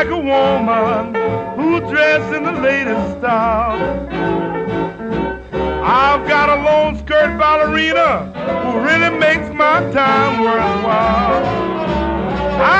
like a woman who dressed in the latest style. I've got a long skirt ballerina who really makes my time worthwhile.